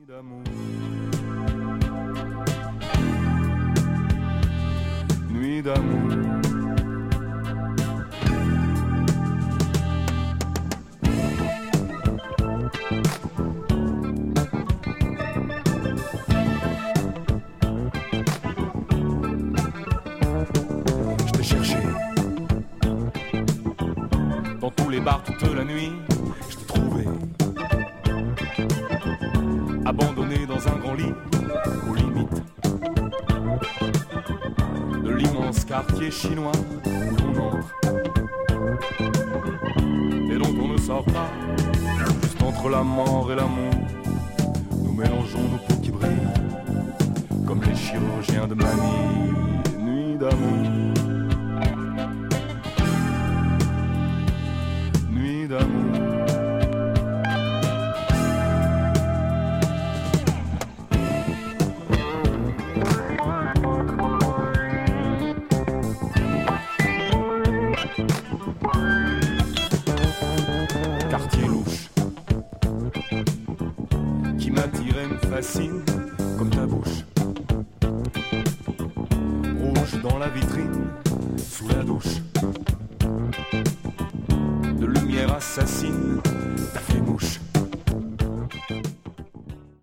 d'amour, nuit d'amour. Je t'ai cherché dans tous les bars toute la nuit, je t'ai trouvé abandonné dans un grand lit, aux limites de l'immense quartier chinois où l'on entre et dont on ne sort pas. Juste entre la mort et l'amour, nous mélangeons nos peaux qui brillent comme les chirurgiens de Manille. Nuit d'amour, nuit d'amour. Quartier louche qui m'attire et me fascine comme ta bouche, rouge dans la vitrine, sous la douche.